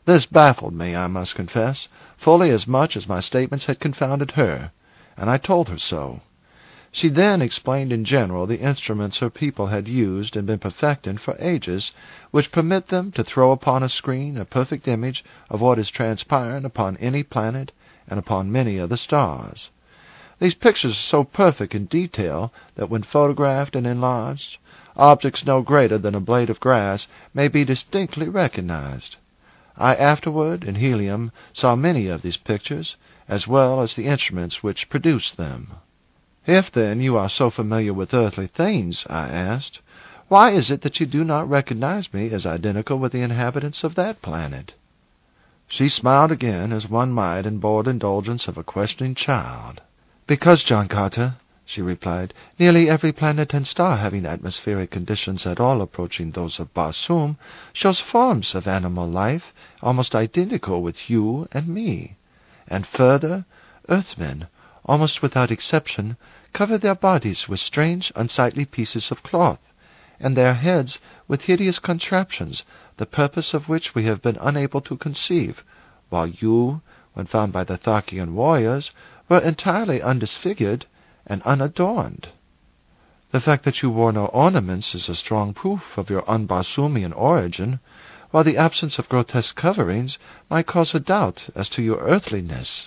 This baffled me, I must confess, fully as much as my statements had confounded her, and I told her so. She then explained in general the instruments her people had used and been perfecting for ages, which permit them to throw upon a screen a perfect image of what is transpiring upon any planet and upon many of the stars. These pictures are so perfect in detail that when photographed and enlarged, objects no greater than a blade of grass may be distinctly recognized. I afterward, in helium, saw many of these pictures, as well as the instruments which produced them. "If, then, you are so familiar with earthly things," I asked, "why is it that you do not recognize me as identical with the inhabitants of that planet?" She smiled again, as one might in bored indulgence of a questioning child. "Because, John Carter," she replied, "nearly every planet and star having atmospheric conditions at all approaching those of Barsoom shows forms of animal life almost identical with you and me. And further, Earthmen, almost without exception, cover their bodies with strange, unsightly pieces of cloth, and their heads with hideous contraptions, the purpose of which we have been unable to conceive, while you, when found by the Tharkian warriors, were entirely undisfigured and unadorned. The fact that you wore no ornaments is a strong proof of your un-Barsoomian origin, while the absence of grotesque coverings might cause a doubt as to your earthliness."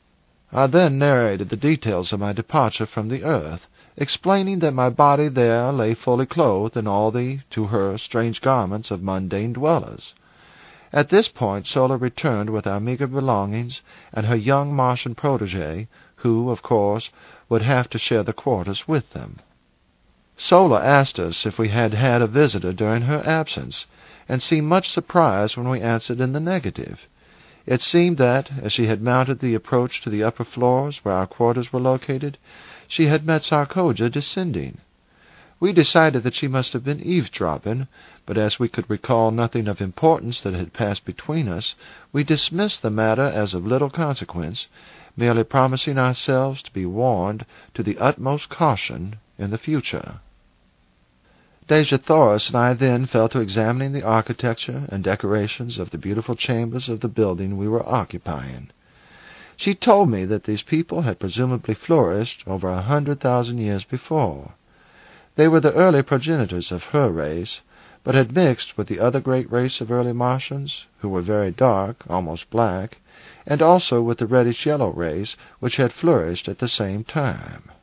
I then narrated the details of my departure from the earth, explaining that my body there lay fully clothed in all the, to her, strange garments of mundane dwellers. At this point Sola returned with our meagre belongings and her young Martian protege, who, of course, would have to share the quarters with them. Sola asked us if we had had a visitor during her absence, and seemed much surprised when we answered in the negative. It seemed that, as she had mounted the approach to the upper floors where our quarters were located, she had met Sarkoja descending. We decided that she must have been eavesdropping, but as we could recall nothing of importance that had passed between us, we dismissed the matter as of little consequence, merely promising ourselves to be warned to the utmost caution in the future. Dejah-Thoris and I then fell to examining the architecture and decorations of the beautiful chambers of the building we were occupying. She told me that these people had presumably flourished over 100,000 years before. They were the early progenitors of her race, but had mixed with the other great race of early Martians, who were very dark, almost black, and also with the reddish-yellow race which had flourished at the same time.